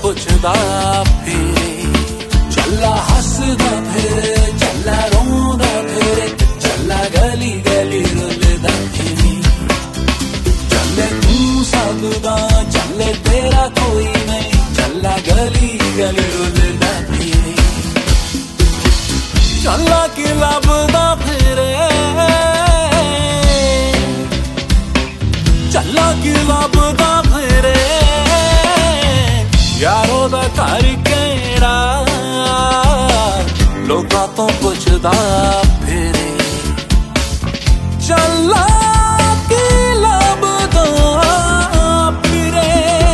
पुछदा फिरे, चला हसदा फिरे, चला रोंदा फिरे, चला गली गली रुलदा फिरे। चले तू सबदा, चले तेरा कोई नहीं, चला गली गली रुलदा फिरे। चला कि लभदा फिरे, चला कि लभदा फिरे, यारो दा घर केड़ा, लोकां तो पुछदा फिरे। चला कि लभदा फिरे।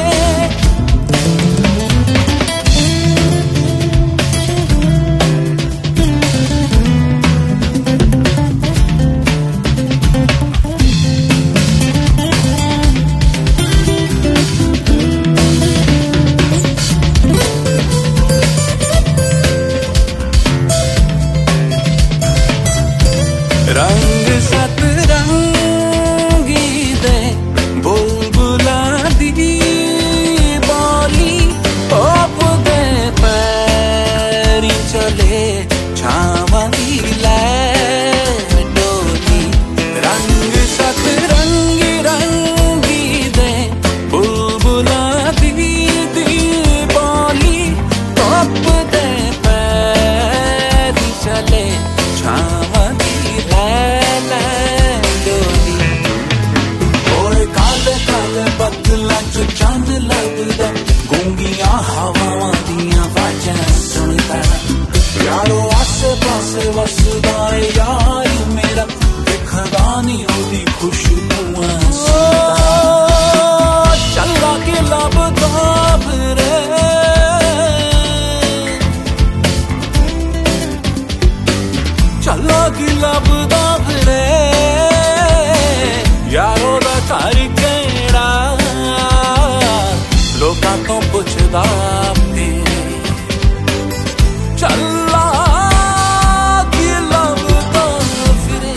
रंग सतरंगी दे बुलबुला दी बोली, ओप दे पैरी चले छावां दी लै डोली। रंग सतरंगी रंगी दे बुलबुला दी बोली, ओप दे पैरी चले छावां बदलां च चंद लगदा, गूंगियां हवावां दियां वाजां सुनदा। यारो आसे पासे वसदा है यार मेरा, दिखदा नी ओदी खुशबूआं सुनदा। चला कि लभदा फिरे, चला कि लभदा फिरे, यारो दा घर केड़ा, लोकां तो पुछदा फिरे। चला कि लभदा फिरे।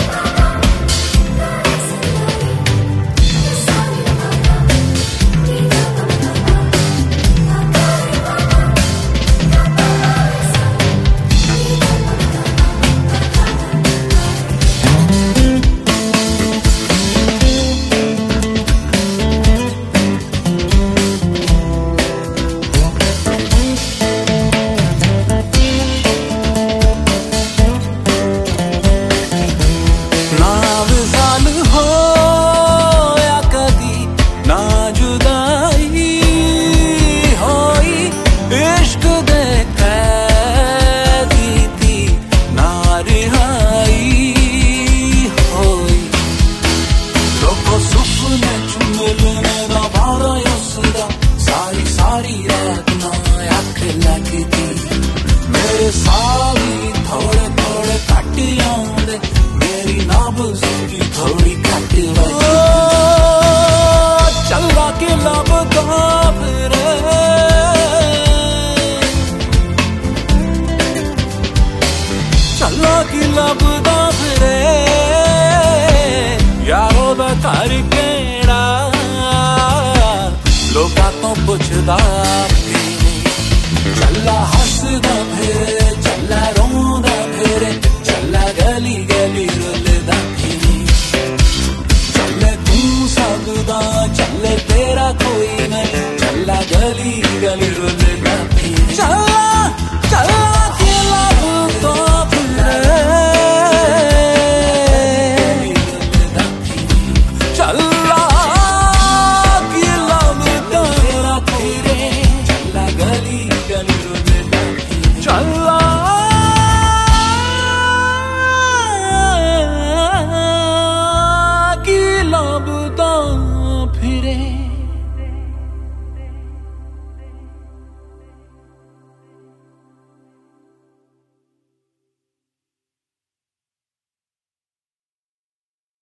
सारी रात ना अख लगदी, मेरे सावी थोड़े थोड़े कट आउंदे, मेरी नब्ज़ दी थोड़ी घट वजदी। चला कि लभदा फिरे, चला कि लभदा फिरे, यारो दा घर केड़ा, लोकां तो पुछदा